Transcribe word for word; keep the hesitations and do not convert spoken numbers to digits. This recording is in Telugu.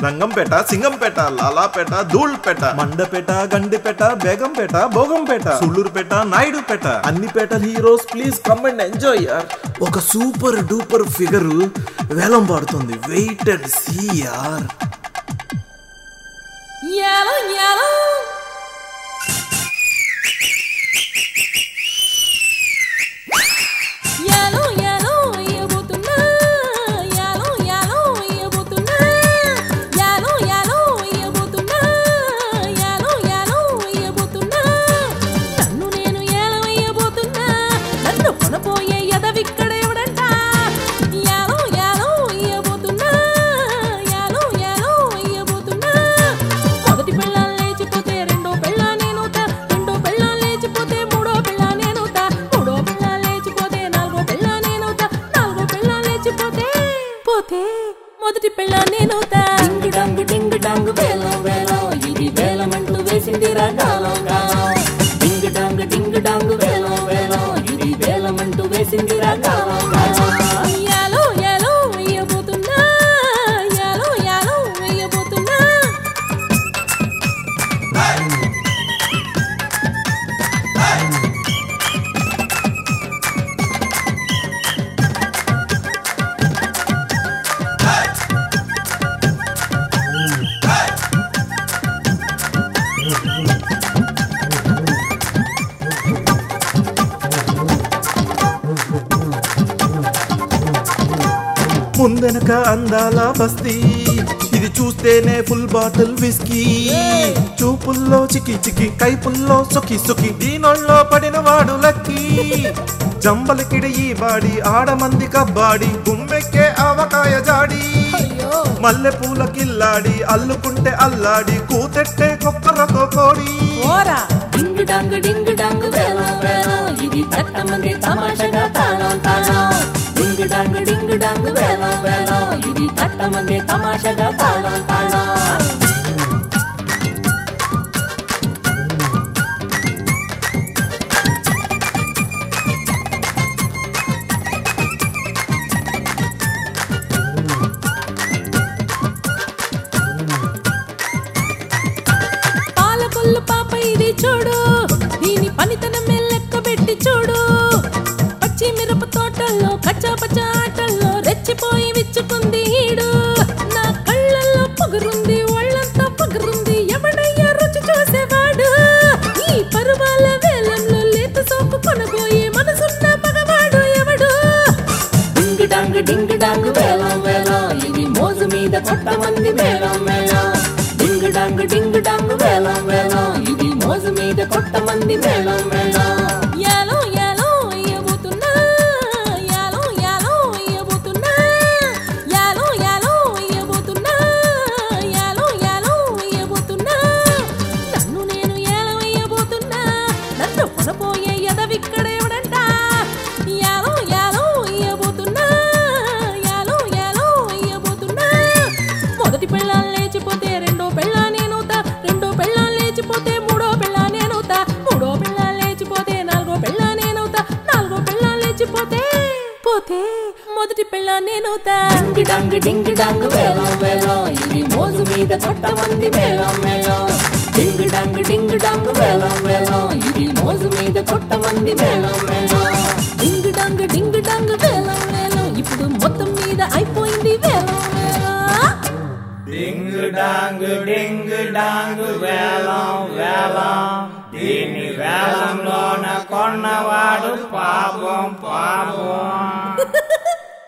రంగంపేట, సింగంపేట, లాలాపేట, ధూళ్పేట, మండపేట, గండిపేట, బేగంపేట, భోగంపేట, సుళ్ళూరుపేట, నాయుడుపేట, అన్ని పేట heroes please come and enjoy యార్. ఒక సూపర్ డూపర్ ఫిగర్ వేలం పాడుతుంది, వెయిట్ అండ్ సీ యార్. యాలో యాలో యాలో యాలో ఇయబోతున్నా యాలో యాలో ఇయబోతున్నా యాలో యాలో ఇయబోతున్నా యాలో యాలో ఇయబోతున్నా నన్ను నేను యాలో ఇయబోతున్నా నన్ను కొనపోయే ఎదవిక్కడ ఎవడంట యాలో యాలో ఇయబోతున్నా యాలో యాలో ఇయబోతున్నా మొదటి పెళ్ళాలు లేచిపోతే రెండో పెళ్ళా నేనుతా రెండో పెళ్ళాలు లేచిపోతే మూడో పెళ్ళా నేనుతా మూడో పెళ్ళా లేచిపోతే నాలుగో పెళ్ళా నేనుతా నాలుగో పెళ్ళా లేచిపోతే పోతే మొదటి పెళ్ళా నేనుతా. డింగు డంగు డింగు డంగు వేలం వేలం ఇది వేలమంటూ వేసింది రకాలం కాలం. డింగు డంగు డింగు డంగు వేలం వేలం ఇది వేలమంటూ వేసింది రకాలం కాలం. యాలో యాలో వేయబోతున్నా యాలో యాలో వేయబోతున్నా. ముందెనక అందాల బస్తీ, ఇది చూస్తేనే ఫుల్ బాటిల్ విస్కీ. చూపుల్లో చికి చికి, కైపుల్లో సుఖి సుఖి, దీనొల్లో పడిన వాడు లక్కీ. జంబలకిడి ఈ బాడి, ఆడమంది కబ్బాడి, గుమ్మెక్కే ఆవకాయ జాడి. మల్లె పూల కిల్లాడి, అల్లుకుంటే అల్లాడి, కూతెట్టే కుక్కరతో కోడి. డింగు డంగు డింగు డంగు వేలం వేలం ఇది చట్టమంది తమాషగా తాళం తాళం. డింగు డంగు డింగు డంగు వేలం వేలం ఇది చట్టమంది తమాషగా తాళం తాళం. పాలకొల్లు పాప ఇది చూడు, దీని పనితనమే లెక్క పెట్టి చూడు. పచ్చి మిరప తోటల్లో కచ్చా పచ్చా ఆటల్లో రెచ్చిపోయి విచ్చుకుంది ఈడు. నా కళ్ళల్లో పొగరుంది, ఒళ్ళంతా పొగరుంది, ఎవడయ్యా రుచి చూసేవాడు. ఈ పరువాల వేలంలో లేత సోపు కొనబోయే మనసున్న మగవాడు ఎవడు. డింగు డాంగు డింగు డాంగు వేలం వేలం ఇది మోజు మీద కొట్టమంది వేలం వేలం. డింగు డాంగు డింగు డాంగు వేలం వేలం ఇది మోజు మీద కొట్టమంది వేలం వేలం. యాలో యాలో ఇయబోతున్నా యాలో యాలో ఇయబోతున్నా యాలో యాలో ఇయబోతున్నా యాలో యాలో ఇయబోతున్నా నన్ను నేను యాలో ఇయబోతున్నా నన్ను కొనపోయే ఎదవిక్కడ ఎవడంట యాలో యాలో ఇయబోతున్నా యాలో యాలో ఇయబోతున్నా. మొదటి పెళ్ళాలు లేచిపోతే రెండో పెళ్ళా నేనుతా రెండో పెళ్ళా లేచిపోతే మూడో పెళ్ళా నేనుతా మూడో పెళ్ళా లేచిపోతే నాలుగో పెళ్ళా నేనుతా నాలుగో పెళ్ళా లేచిపోతే పోతే మొదటి పెళ్ళా నేనుతా. డింగు డంగు డింగు డంగు వేలం వేలం ఇది మోజు మీద కొట్టమంది వేలం వేలం. డింగు డంగు డింగు డంగు వేలం వేలం ఇది మోజు మీద కొట్టమంది వేలం వేలం. డింగు డంగు డింగు డంగు వేలం వేలం ఇప్పుడు మొత్తం మీద అయిపోయింది వేలం వేలం. డింగు డాంగు డింగు డాంగు వేలం వేలం దీని వేలంలోన కొన్నవాడు పాపం పాపం.